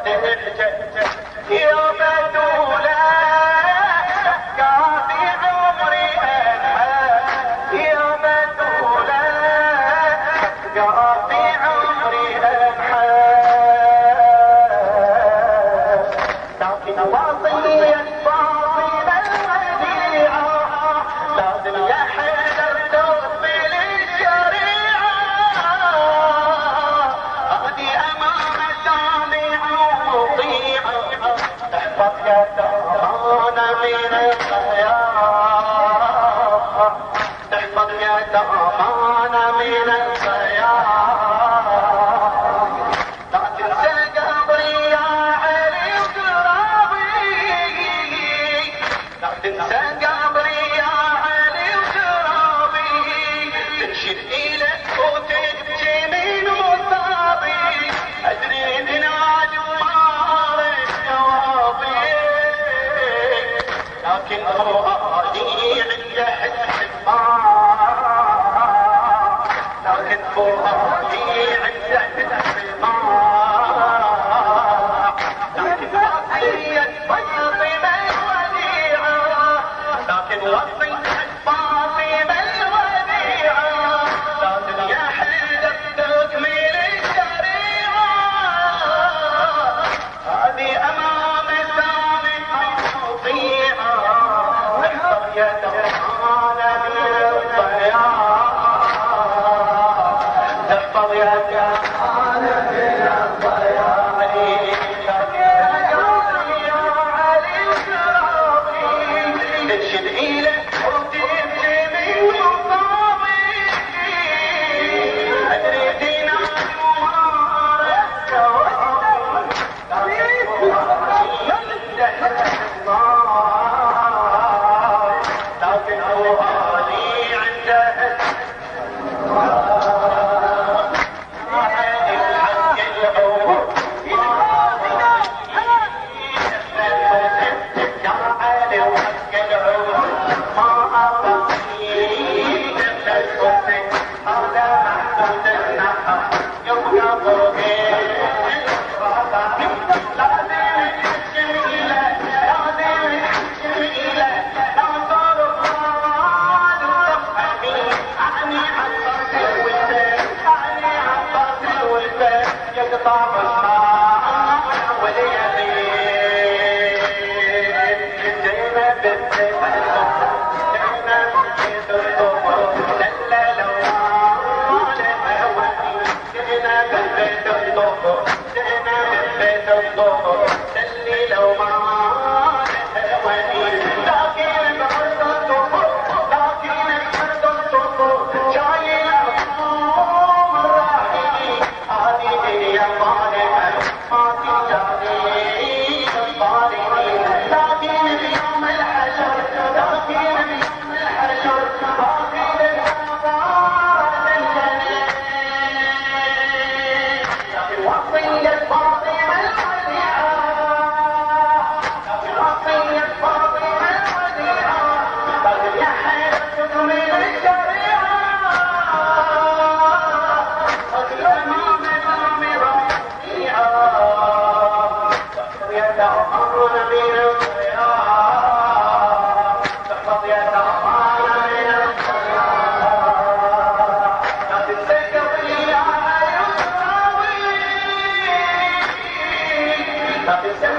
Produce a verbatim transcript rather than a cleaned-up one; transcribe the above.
يا بدولة قاضي عمري أنحى يا بدولة قاضي عمري أنحى لكن وصية فاطمة الوديعة لازم يا حيدر تقبل الشريعة هذه أمانة سامعة ومطيعة احفظ يا ترمان من الخيار احفظ يا ترمان من الخيار لا تنسى قبري يا علي وترابي لا تنسى قبري يا علي وترابي تنشد إلك وتبكي من مصابي أدري تنادي ومارس جوابي لكن فؤادي عنده حس الماء لكن فؤادي عنده حس الماء لكن وصية فاطمة الوديعة لكن وصية فاطمة الوديعة لازم يا حيدر تكمل الشريعة هذه أمام سامعة مطيعة احفظ يا ترمان من الضياع احفظ يا ترمان من الضياع تنشد إلك وتبكي من مصابي أدري تنادي ومارس جوابي لكن فؤادي عنده الحق العمر يا علي وحق العمر ما أرضيك الحسن هذا محمود النحر يبقى فوقي لازم يحشم إله لازم يحشم إله ناصر الضال وتفهمي أعني عباس الولفان أعني عباس الولفان يقطع مشمار واليمين جينا بالسيف جينا بالسيف الضبر دللوا على هواني جينا بالبيت الضبر جينا بالبيت الضبر دللوا على هواني لكن بعد الضبر لكن بعد الضبر شايل هموم الراحلين هذه هي الظالمة ما تجاري الظالمين لكن بيوم الحشر لكن بيوم الحشر باطل الأنصار الجنين لكن وصية فاطمة الوديعة لكن وصية فاطمة الوديعة لكن يا حيدر تكمل الشريعة لكن أمام الأميرة الوديعة يا ترمان من الخيار احفظ يا ترمان من الخيار لا تنسى قبري يا علي وترابي لا تنسى